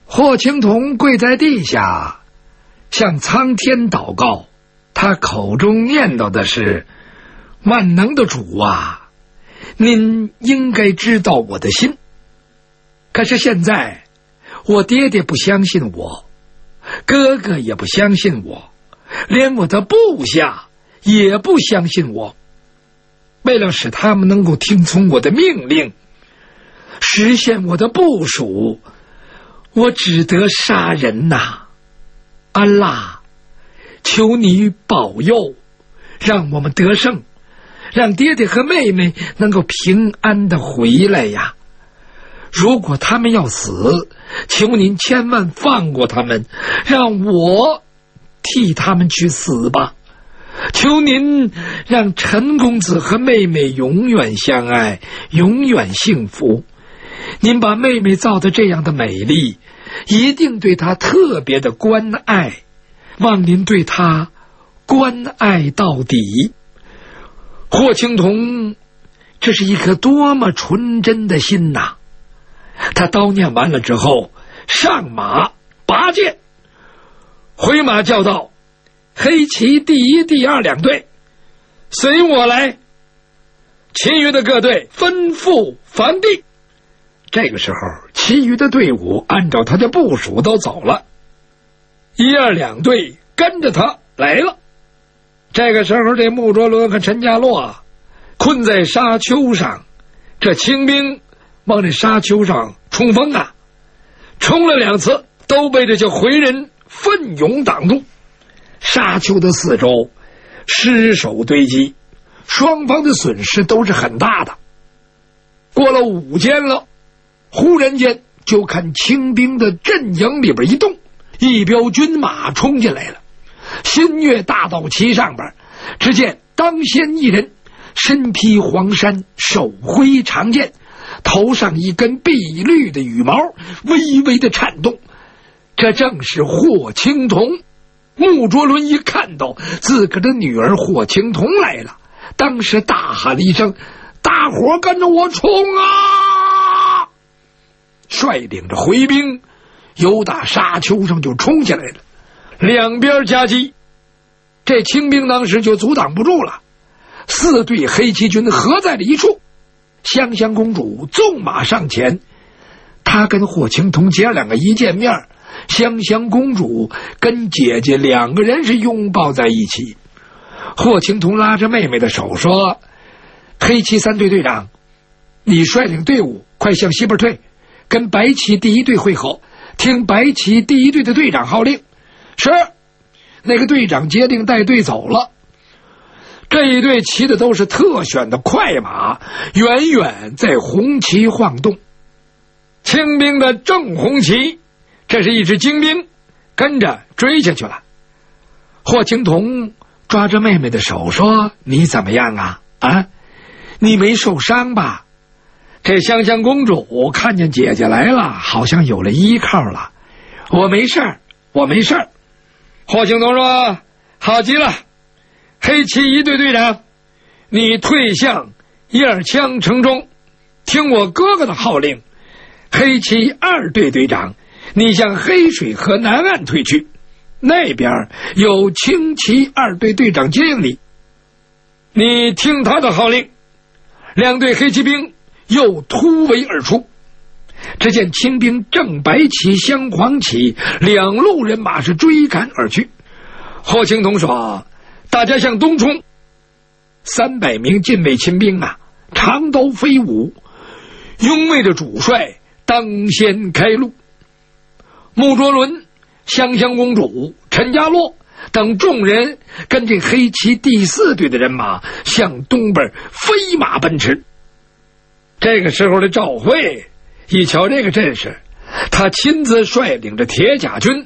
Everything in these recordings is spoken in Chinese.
霍青桐跪在地下，向苍天祷告。他口中念叨的是：万能的主啊，您应该知道我的心。可是现在我爹爹不相信我，哥哥也不相信我，连我的部下也不相信我。为了使他们能够听从我的命令，实现我的部署，我只得杀人呐！安拉，求你保佑，让我们得胜，让爹爹和妹妹能够平安的回来呀！如果他们要死，求您千万放过他们，让我替他们去死吧！求您让陈公子和妹妹永远相爱，永远幸福。您把妹妹造得这样的美丽，一定对她特别的关爱，望您对她关爱到底。霍青桐，这是一颗多么纯真的心呐！他叨念完了之后，上马拔剑，回马叫道：黑旗第一、第二两队，随我来！其余的各队吩咐反地。这个时候，其余的队伍按照他的部署都走了，一二两队跟着他来了。这个时候，这穆卓伦和陈家洛困在沙丘上，这清兵往这沙丘上冲锋啊，冲了2次，都被这些回人奋勇挡住。沙丘的四周尸首堆积，双方的损失都是很大的。过了5间了，忽然间就看清兵的阵营里边一动，一彪军马冲进来了。新月大道旗上边，只见当先一人，身披黄衫，手挥长剑，头上一根碧绿的羽毛微微的颤动，这正是霍青桐。穆卓伦一看到自个的女儿霍青桐来了，当时大喊了一声：大伙跟着我冲啊！率领着回兵由打沙丘上就冲下来了，两边夹击，这清兵当时就阻挡不住了。4队黑旗军合在了一处，香香公主纵马上前，她跟霍青桐姐2个一见面，香香公主跟姐姐2个人是拥抱在一起。霍青桐拉着妹妹的手说：黑旗3队队长，你率领队伍快向西边退，跟白旗第1队会合，听白旗第1队的队长号令。是。那个队长接令带队走了。这一队骑的都是特选的快马，远远在红旗晃动。清兵的正红旗，这是一支精兵，跟着追下去了。霍青桐抓着妹妹的手说：你怎么样啊？你没受伤吧？这香香公主看见姐姐来了，好像有了依靠了。我没事儿，我没事儿。霍青桐说：好极了，黑旗1队队长，你退向叶尔羌城中，听我哥哥的号令。黑旗2队队长，你向黑水河南岸退去，那边有青旗2队队长接应你，你听他的号令。2队黑旗兵又突围而出，只见清兵正白旗镶黄旗2路人马是追赶而去。霍青桐说：大家向东冲。300名禁卫亲兵长刀飞舞，拥卫的主帅当先开路。穆卓伦、香香公主、陈家洛等众人跟这黑旗第4队的人马向东边飞马奔驰。这个时候的赵惠一瞧这个阵势，他亲自率领着铁甲军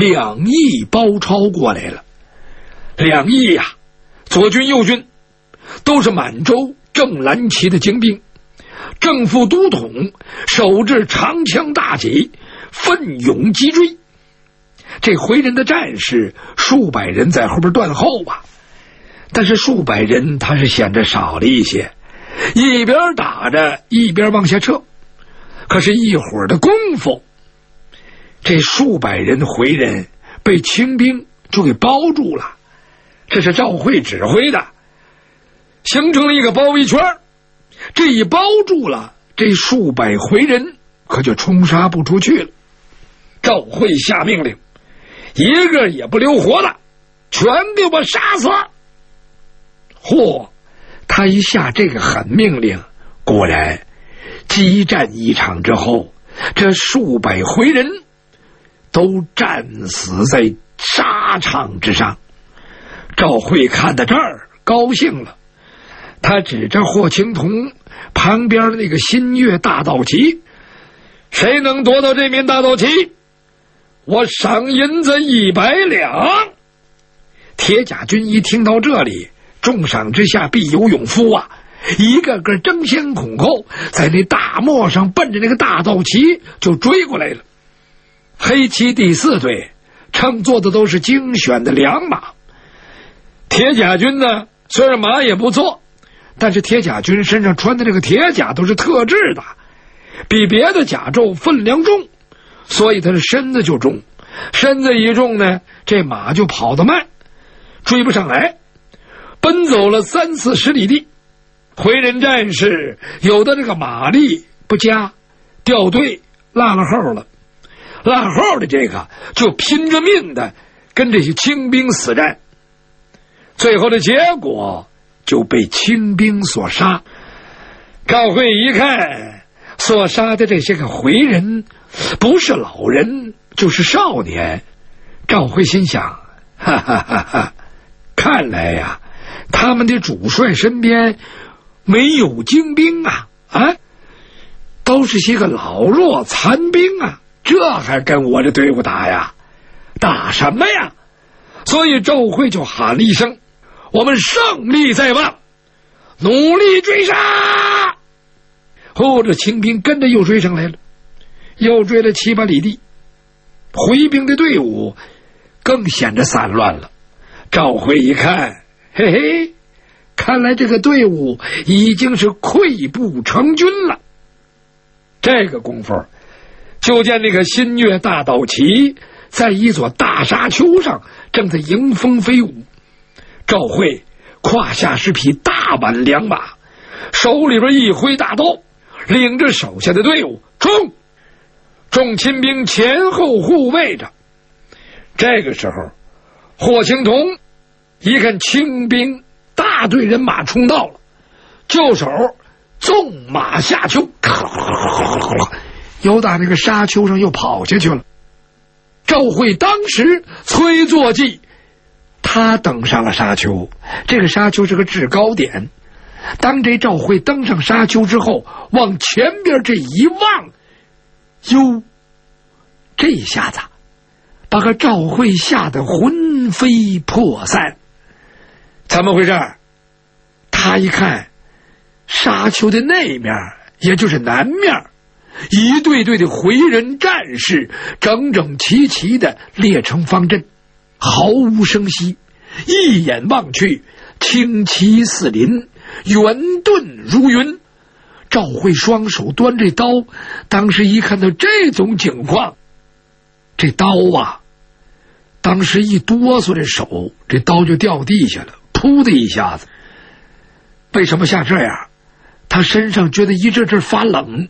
2翼包抄过来了。2翼左军右军都是满洲正蓝旗的精兵，正副都统手持长枪大戟，奋勇击追。这回人的战士数百人在后边断后但是数百人他是显着少了一些，一边打着一边往下撤。可是一会儿的功夫， 这数百人回人被清兵就给包住了，这是赵惠指挥的，形成了一个包围圈。这一包住了，这数百回人可就冲杀不出去了。赵惠下命令，一个也不留活的，全给我杀死！嚯！他一下这个狠命令，果然激战一场之后，这数百回人都战死在沙场之上。赵惠看到这儿高兴了，他指着霍青桐旁边的那个新月大道旗，谁能夺到这面大道旗，我赏银子100两。铁甲军一听到这里，重赏之下必有勇夫啊，一个个争先恐后，在那大漠上奔着那个大道旗就追过来了。黑旗第4队乘坐的都是精选的良马，铁甲军呢虽然马也不错，但是铁甲军身上穿的这个铁甲都是特制的，比别的甲胄分量重，所以他的身子就重，身子一重呢，这马就跑得慢，追不上来。奔走了30-40里地，回人战士有的这个马力不佳，掉队落了后了，落后的这个就拼着命的跟这些清兵死战，最后的结果就被清兵所杀。赵惠一看，所杀的这些个回人不是老人就是少年，赵惠心想，哈哈哈哈，看来呀，他们的主帅身边没有精兵啊，都是些个老弱残兵啊，这还跟我这队伍打呀？打什么呀？所以赵惠就喊了一声，我们胜利在望，努力追杀！后这清兵跟着又追上来了，又追了7-8里地，回兵的队伍更显得散乱了。赵惠一看，嘿嘿，看来这个队伍已经是溃不成军了。这个功夫，就见那个新月大道旗在一座大沙丘上正在迎风飞舞。赵惠胯下是匹大挽良马，手里边一挥大刀，领着手下的队伍冲！众亲兵前后护卫着。这个时候，霍青桐一看清兵大队人马冲到了，就手纵马下丘，又打那个沙丘上又跑下去了。赵惠当时催坐骑，他登上了沙丘，这个沙丘是个制高点。当这赵惠登上沙丘之后，往前边这一望，哟，这一下子把个赵惠吓得魂飞魄散。怎么回事？他一看沙丘的那面，也就是南面，一队队的回人战士整整齐齐的列成方阵，毫无声息，一眼望去，青旗似林，圆盾如云。赵惠双手端着刀，当时一看到这种情况，这刀啊，当时一哆嗦，这手这刀就掉地下了，噗的一下子。为什么像这样？他身上觉得一阵阵发冷，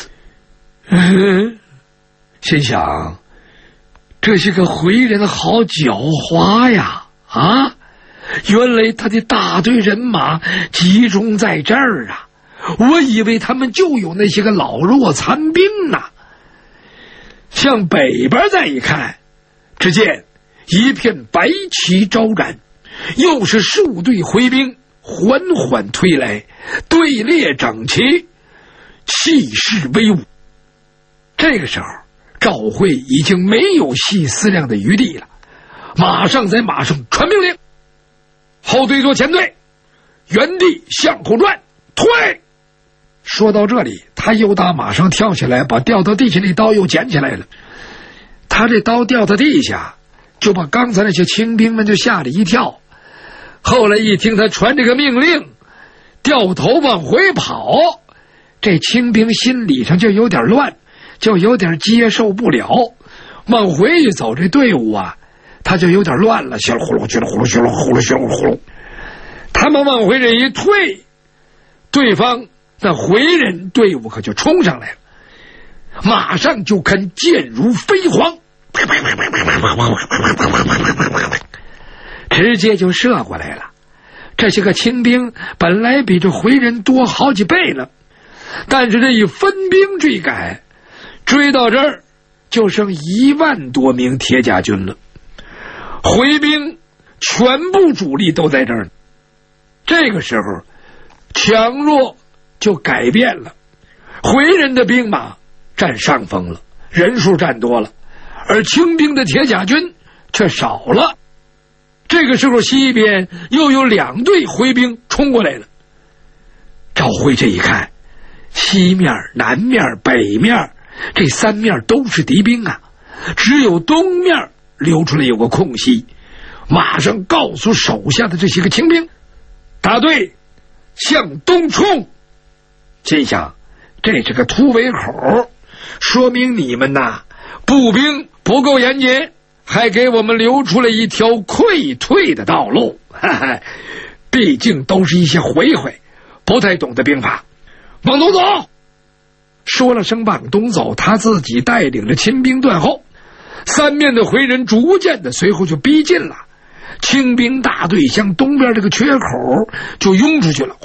心想这些个回人好狡猾呀！原来他的大队人马集中在这儿啊！我以为他们就有那些个老弱残兵呢。向北边再一看，只见一片白旗招展，又是数队回兵缓缓推来，队列整齐，气势威武。这个时候，赵惠已经没有细思量的余地了，马上在马上传命令，后队做前队，原地向后转，退。说到这里，他又打马上跳起来，把掉到地下那刀又捡起来了。他这刀掉到地下，就把刚才那些清兵们就吓了一跳。后来一听他传这个命令，掉头往回跑，这清兵心理上就有点乱，就有点接受不了， 往回去走，这队伍啊，他就有点乱了，稀里呼噜，稀里呼噜，稀里呼噜，稀里呼噜。他们往回这一退，对方那回人队伍可就冲上来了，马上就看箭如飞蝗，直接就射过来了。这些个清兵本来比这回人多好几倍了，但是这一分兵追赶，追到这儿就剩1万多名铁甲军了，回兵全部主力都在这儿。这个时候强弱就改变了，回人的兵马占上风了，人数占多了，而清兵的铁甲军却少了。这个时候西边又有2队回兵冲过来了。赵辉这一看，西面、南面、北面这3面都是敌兵啊，只有东面留出来有个空隙，马上告诉手下的这些个清兵，大队向东冲。心想这是个突围口，说明你们呐步兵不够严谨，还给我们留出了一条溃退的道路。毕竟都是一些回回，不太懂得兵法，往东走。说了声往东走，他自己带领着亲兵断后，3面的回人逐渐的随后就逼近了，清兵大队向东边这个缺口就涌出去了。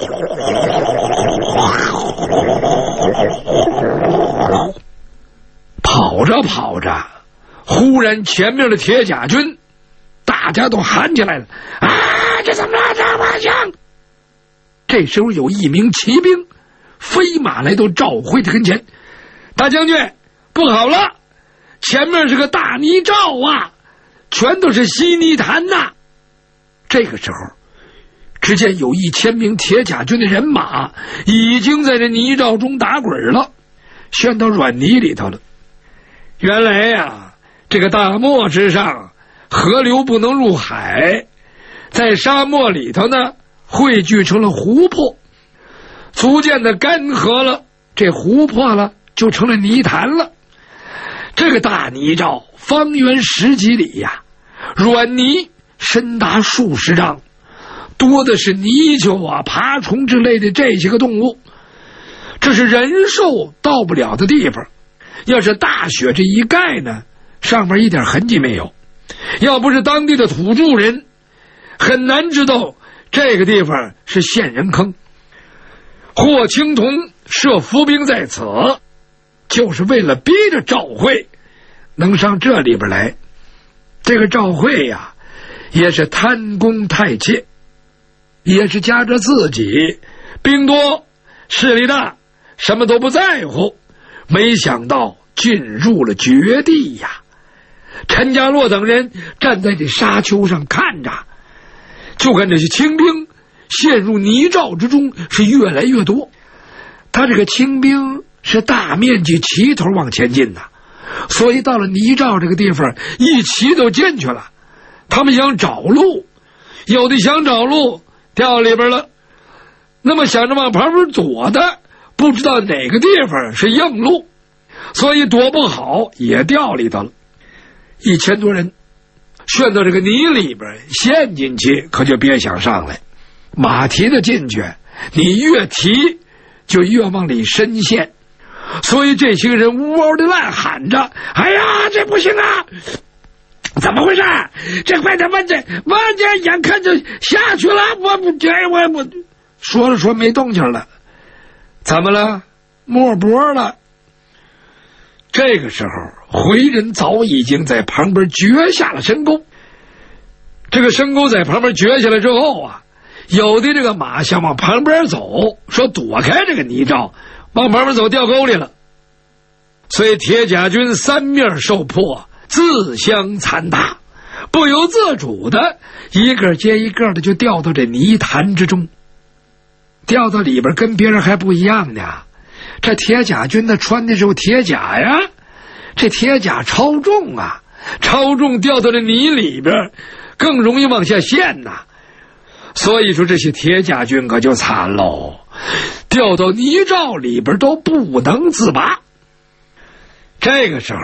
跑着跑着，忽然前面的铁甲军大家都喊起来了，啊，这怎么了，这么强！这时候有一名骑兵飞马来到赵辉的跟前，大将军，不好了，前面是个大泥沼啊，全都是稀泥潭呐！这个时候只见有1000名铁甲军的人马已经在这泥沼中打滚了，陷到软泥里头了。原来呀，这个大漠之上河流不能入海，在沙漠里头呢汇聚成了湖泊，逐渐的干涸了，这湖泊了就成了泥潭了。这个大泥沼方圆10几里呀，软泥深达数十丈，多的是泥鳅啊、爬虫之类的这些个动物，这是人兽到不了的地方。要是大雪这一盖呢，上面一点痕迹没有，要不是当地的土著人，很难知道这个地方是陷人坑。霍青桐设伏兵在此，就是为了逼着赵慧能上这里边来。这个赵慧呀，也是贪功太怯，也是夹着自己兵多势力大，什么都不在乎，没想到进入了绝地呀。陈家洛等人站在这沙丘上看着，就看这些清兵陷入泥沼之中是越来越多。他这个清兵是大面积齐头往前进的，所以到了泥沼这个地方一齐都进去了。他们想找路，有的想找路掉里边了，那么想着往旁边躲的不知道哪个地方是硬路，所以躲不好也掉里头了。1000多人陷到这个泥里边，陷进去可就别想上来。马蹄子进去，你越提就越往里深陷，所以这些人呜嗷的乱喊着，哎呀，这不行啊，怎么回事？这快点问这眼看就下去了，我说了说没动静了，怎么了？没脖了。这个时候回人早已经在旁边掘下了深沟，这个深沟在旁边掘下来之后啊，有的这个马想往旁边走，说躲开这个泥沼，往旁边走掉沟里了。所以铁甲军3面受迫，自相残打，不由自主的一个接一个的就掉到这泥潭之中。掉到里边跟别人还不一样呢，这铁甲军呢穿的是铁甲呀，这铁甲超重啊，超重掉到这泥里边更容易往下陷呐。所以说这些铁甲军可就惨喽，掉到泥沼里边都不能自拔。这个时候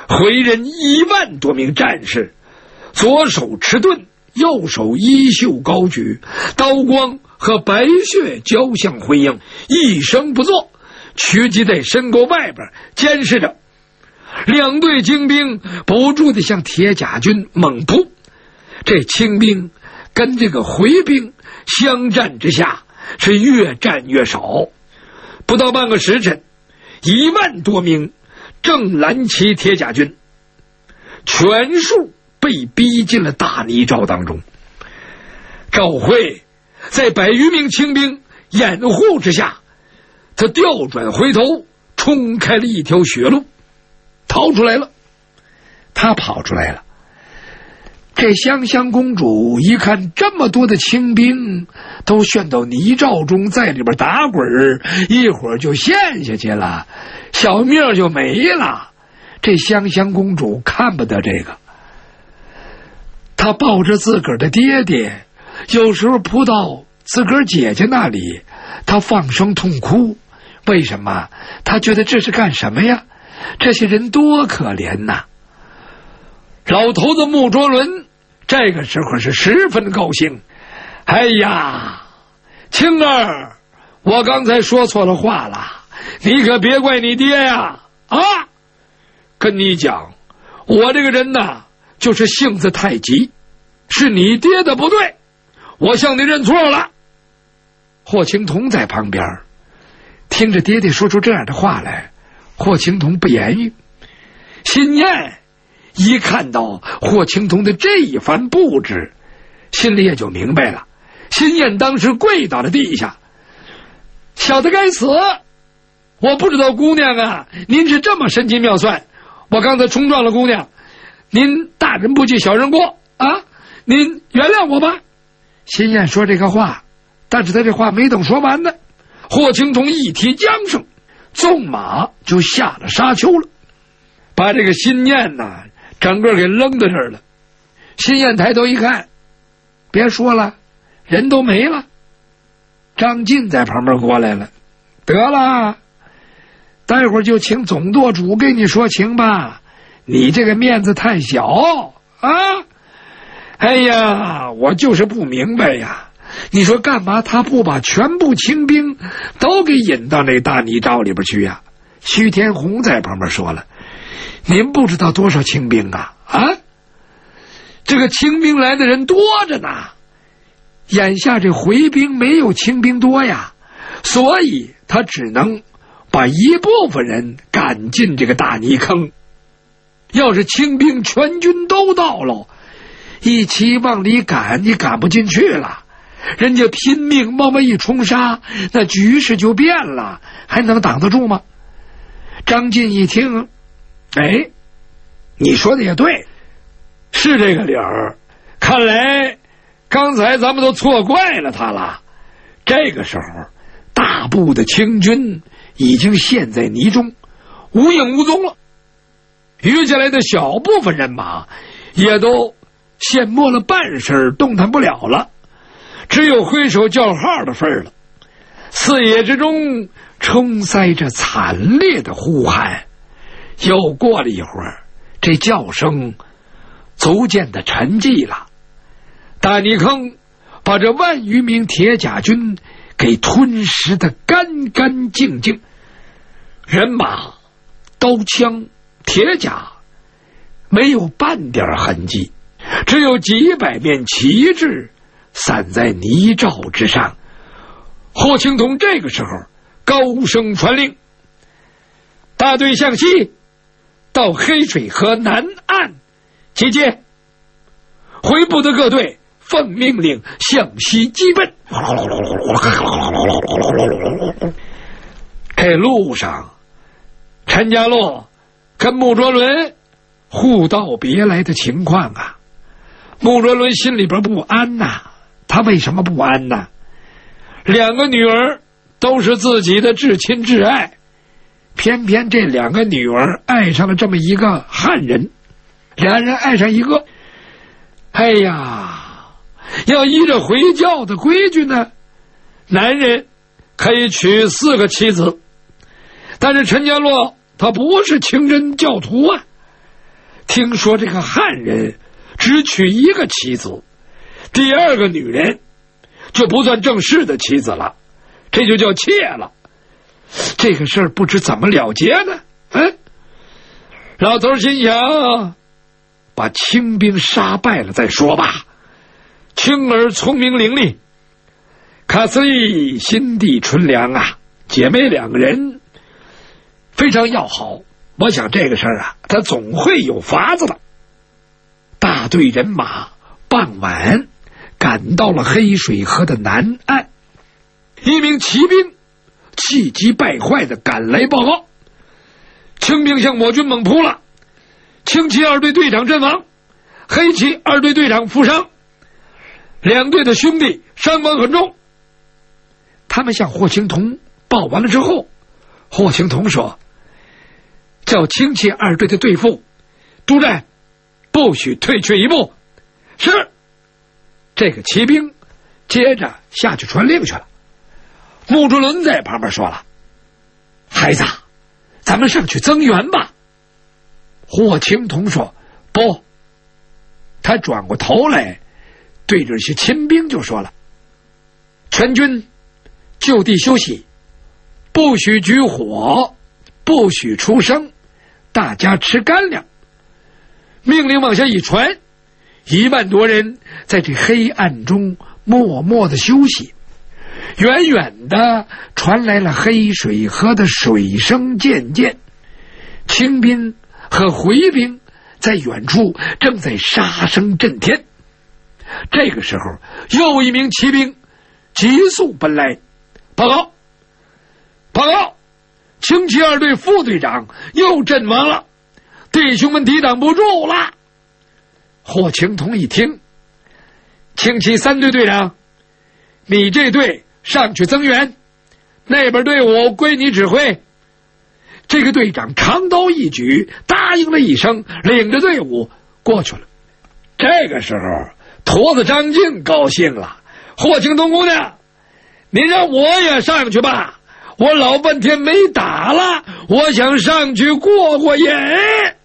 回人1万多名战士，左手持盾，右手衣袖高举，刀光和白血交相辉映，一声不作，屈骑在深沟外边监视着。两队精兵不住地向铁甲军猛扑，这清兵跟这个回兵相战之下是越战越少。不到半个时辰，1万多名正蓝旗铁甲军全数被逼进了大泥沼当中。赵惠在100余名清兵掩护之下，他调转回头，冲开了一条血路，逃出来了。他跑出来了。这香香公主一看这么多的清兵都陷到泥沼中，在里边打滚，一会儿就陷下去了，小命就没了。这香香公主看不得这个，她抱着自个儿的爹爹，有时候扑到自个儿姐姐那里，她放声痛哭。为什么？她觉得这是干什么呀？这些人多可怜呐！老头子穆卓伦这个时候是十分高兴。哎呀，青儿，我刚才说错了话了，你可别怪你爹呀！啊，跟你讲，我这个人呐，就是性子太急，是你爹的不对，我向你认错了。霍青桐在旁边听着爹爹说出这样的话来，霍青桐不言语。辛燕一看到霍青桐的这一番布置，心里也就明白了。辛燕当时跪到了地下：“小的该死，我不知道姑娘啊，您是这么神机妙算，我刚才冲撞了姑娘，您大人不计小人过啊，您原谅我吧。”辛燕说这个话，但是他这话没等说完呢，霍青桐一提缰绳，纵马就下了沙丘了，把这个辛燕呐整个给扔在这儿了。辛燕抬头一看，别说了，人都没了。张晋在旁边过来了：“得了，待会儿就请总舵主给你说情吧，你这个面子太小啊！哎呀，我就是不明白呀，你说干嘛他不把全部清兵都给引到那大泥沼里边去呀？”徐天红在旁边说了：“您不知道多少清兵啊？啊，这个清兵来的人多着呢，眼下这回兵没有清兵多呀，所以他只能把一部分人赶进这个大泥坑。要是清兵全军都到了，一起往里赶，你赶不进去了，人家拼命往外一冲杀，那局势就变了，还能挡得住吗？”张晋一听，哎，你说的也对，是这个理儿，看来刚才咱们都错怪了他了。这个时候大部的清军已经陷在泥中，无影无踪了，余下来的小部分人马也都陷没了半身，动弹不了了，只有挥手叫号的份儿了。四野之中充塞着惨烈的呼喊。又过了一会儿，这叫声逐渐的沉寂了。大泥坑把这1万余名铁甲军给吞噬的干干净净，人马、刀枪、铁甲没有半点痕迹，只有几百面旗帜散在泥沼之上。霍青桐这个时候高声传令：“大队向西，到黑水河南岸集结，回部的各队奉命令向西急奔。”这路上，陈家洛跟穆卓伦互道别来的情况啊。穆卓伦心里边不安呐，他为什么不安呢？两个女儿都是自己的至亲至爱，偏偏这两个女儿爱上了这么一个汉人，两人爱上一个，哎呀，要依着回教的规矩呢，男人可以娶4个妻子，但是陈家洛他不是清真教徒啊， 听说这个汉人只娶一个妻子，第二个女人就不算正式的妻子了，这就叫妾了。这个事儿不知怎么了结呢？老头心想，把清兵杀败了再说吧。青儿聪明伶俐，卡斯利心地纯良啊，姐妹两个人非常要好。我想这个事儿啊，他总会有法子的。大队人马傍晚赶到了黑水河的南岸，一名骑兵气急败坏的赶来报告，清兵向我军猛扑了，青旗二队队长阵亡，黑旗二队队长负伤，两队的兄弟伤亡很重。他们向霍青桐报完了之后，霍青桐说，叫青旗二队的队副督战不许退却一步。是。这个骑兵接着下去传令去了。穆竹伦在旁边说了，孩子，咱们上去增援吧。霍青桐说，不。他转过头来对着些亲兵就说了，全军就地休息，不许举火，不许出声，大家吃干粮。命令往下一传，1万多人在这黑暗中默默的休息。远远的传来了黑水河的水声渐渐，清兵和回兵在远处正在杀声震天。这个时候，又一名骑兵急速奔来，报告，青旗二队副队长又阵亡了，弟兄们抵挡不住了。霍青桐一听，青旗3队队长，你这队上去增援，那边队伍归你指挥。这个队长长刀一举，答应了一声，领着队伍过去了。这个时候，驼子张静高兴了，霍青桐姑娘，您让我也上去吧，我老半天没打了，我想上去过过瘾。